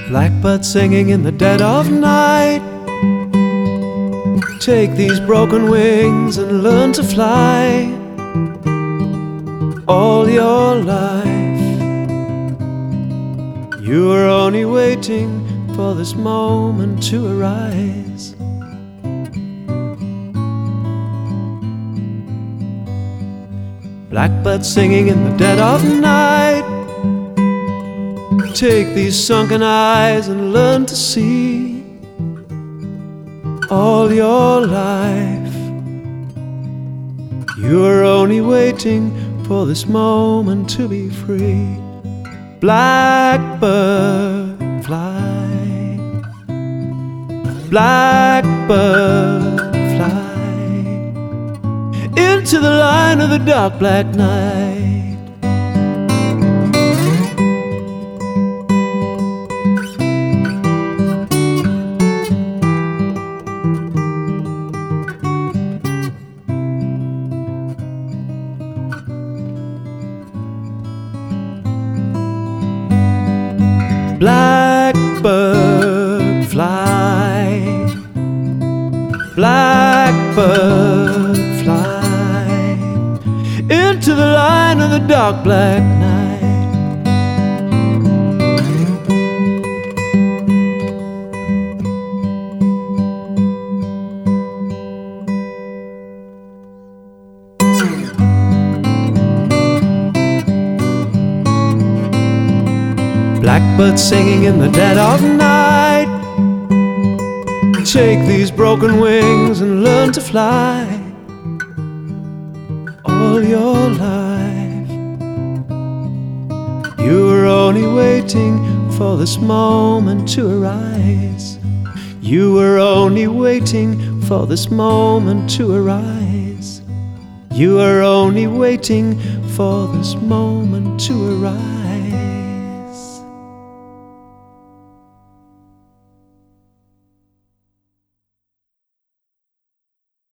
Blackbird singing in the dead of night. Take these broken wings and learn to fly. All your life you were only waiting for this moment to arise. Blackbird singing in the dead of night. Take these sunken eyes and learn to see. All your life you were only waiting for this moment to be free. Blackbird fly, blackbird fly into the line of the dark black night. Blackbird fly, blackbird fly into the line of the dark black night. Blackbird singing in the dead of night. Take these broken wings and learn to fly. All your life you were only waiting for this moment to arise. You were only waiting for this moment to arise. You were only waiting for this moment to arise.